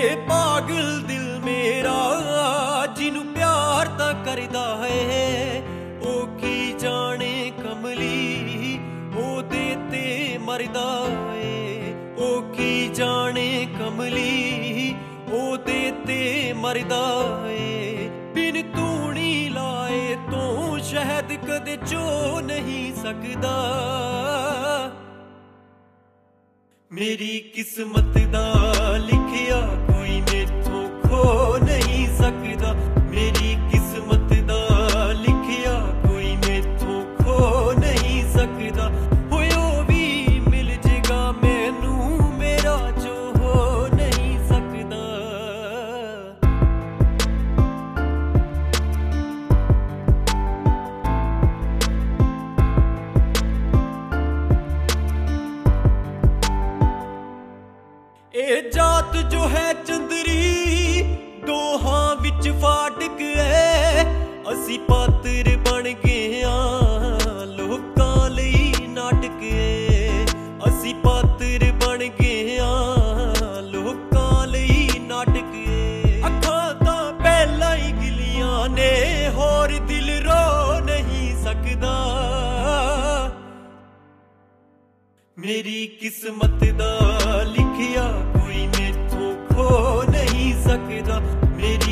ए पागल दिल मेरा जिन्नू प्यार तां करदा है ओ की जाने कमली ओदे ते मरदा है ओ की जाने कमली ओदे ते मरदा है बिन तूनी लाए तो शहद कदे चो नहीं सकदा मेरी किस्मत दा लिखिया कोई मेथों खो नहीं सकदा मेरी किस्मत दा लिखिया कोई मेथों खो नहीं सकदा होए ओ भी मिल जेगा मैनू मेरा जो हो नहीं सकदा ए जात जो है चंदरी दोहां विच फाटक है असी पात्र बन गए हां लोकां लई नाटक है असी पात्र बन गए हां लोकां लई नाटक है अखां तां पहलां ही गिलियां ने होर दिल रो नहीं सकदा मेरी किस्मत दा लिखिया कोई मेथों खो नहीं सकदा मेरी